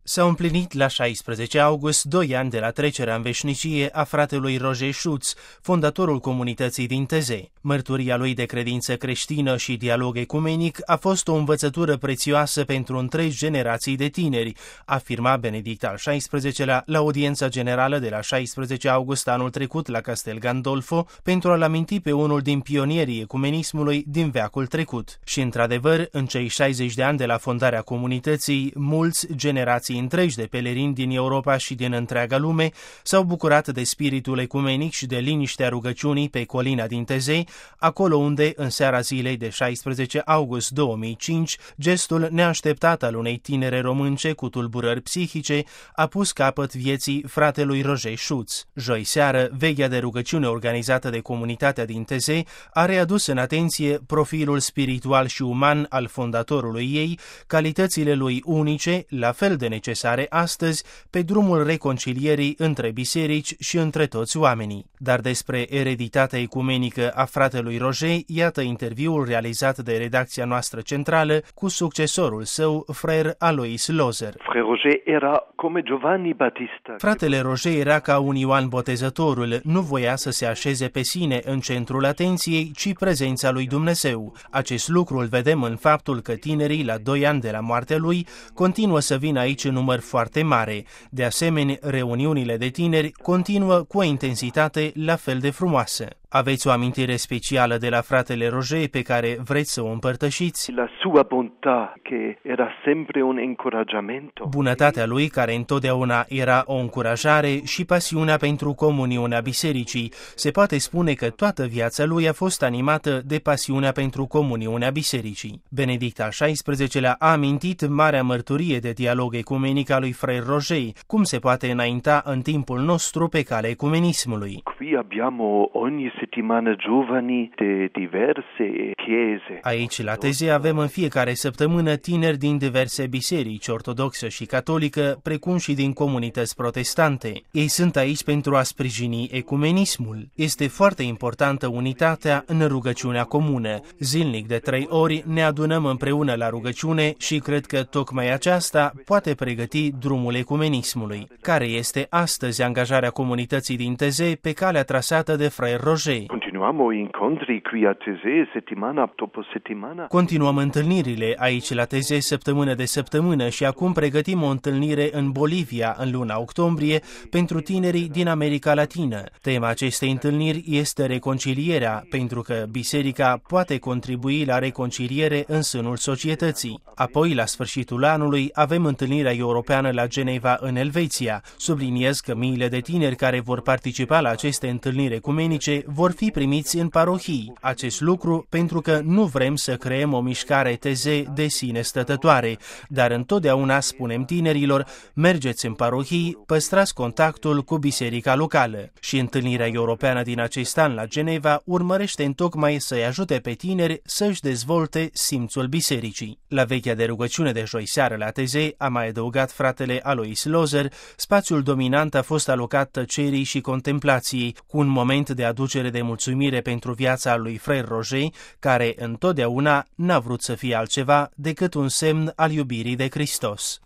S-au împlinit la 16 august 2 ani de la trecerea în veșnicie a fratelui Roger Schutz, fondatorul comunității din Taizé. Mărturia lui de credință creștină și dialog ecumenic a fost o învățătură prețioasă pentru întregi generații de tineri, afirma Benedict al XVI-lea la audiența generală de la 16 august anul trecut la Castel Gandolfo pentru a-l aminti pe unul din pionierii ecumenismului din veacul trecut. Și într-adevăr, în cei 60 de ani de la fondarea comunității, mulți generații întregi de pelerini din Europa și din întreaga lume s-au bucurat de spiritul ecumenic și de liniștea rugăciunii pe colina din Taizé, acolo unde, în seara zilei de 16 august 2005, gestul neașteptat al unei tinere românce cu tulburări psihice a pus capăt vieții fratelui Roger Schutz. Joi seară, vechea de rugăciune organizată de comunitatea din Taizé a readus în atenție profilul spiritual și uman al fondatorului ei, calitățile lui unice, la fel de necesare astăzi, pe drumul reconcilierii între biserici și între toți oamenii. Dar despre ereditatea ecumenică a fratelui Roger, iată interviul realizat de redacția noastră centrală cu succesorul său, Frère Alois Lozer. Fratele Roger era ca un Ioan Botezătorul, nu voia să se așeze pe sine în centrul atenției, ci prezența lui Dumnezeu. Acest lucru îl vedem în faptul că tinerii, la 2 ani de la moartea lui, continuă să vină aici în număr foarte mare. De asemenea, reuniunile de tineri continuă cu o intensitate la fel de frumoasă. Aveți o amintire specială de la fratele Roger pe care vreți să o împărtășiți? La sua bontà, che era sempre un incoraggiamento. Bunătatea lui, care întotdeauna era o încurajare, și pasiunea pentru comuniunea bisericii. Se poate spune că toată viața lui a fost animată de pasiunea pentru comuniunea bisericii. Benedict al XVI-lea a amintit marea mărturie de dialog ecumenic a lui Frère Roger, cum se poate înainta în timpul nostru pe calea ecumenismului. Qui abbiamo ogni settimana giovani de diverse chiese. Aici, la Taizé, avem în fiecare săptămână tineri din diverse biserici, ortodoxă și catolică, precum și din comunități protestante. Ei sunt aici pentru a sprijini ecumenismul. Este foarte importantă unitatea în rugăciunea comună. Zilnic de 3 ori ne adunăm împreună la rugăciune și cred că tocmai aceasta poate pregăti drumul ecumenismului. Care este astăzi angajarea comunității din Taizé pe calea trasată de Frère Roger? Continuăm întâlnirile aici la Taizé săptămână de săptămână și acum pregătim o întâlnire în Bolivia în luna octombrie pentru tinerii din America Latină. Tema acestei întâlniri este reconcilierea, pentru că biserica poate contribui la reconciliere în sânul societății. Apoi, la sfârșitul anului, avem întâlnirea europeană la Geneva în Elveția. Subliniez că miile de tineri care vor participa la aceste întâlniri ecumenice vor fi primiți în parohii. Acest lucru pentru că nu vrem să creăm o mișcare Taizé de sine stătătoare, dar întotdeauna spunem tinerilor, mergeți în parohii, păstrați contactul cu biserica locală. Și întâlnirea europeană din acest an la Geneva urmărește întocmai să-i ajute pe tineri să-și dezvolte simțul bisericii. La vechea de rugăciune de joi seară la Taizé, a mai adăugat fratele Alois Lozer, spațiul dominant a fost alocat tăcerii și contemplației, cu un moment de aducere de mulțumire pentru viața lui Frère Roger, care întotdeauna n-a vrut să fie altceva decât un semn al iubirii de Hristos.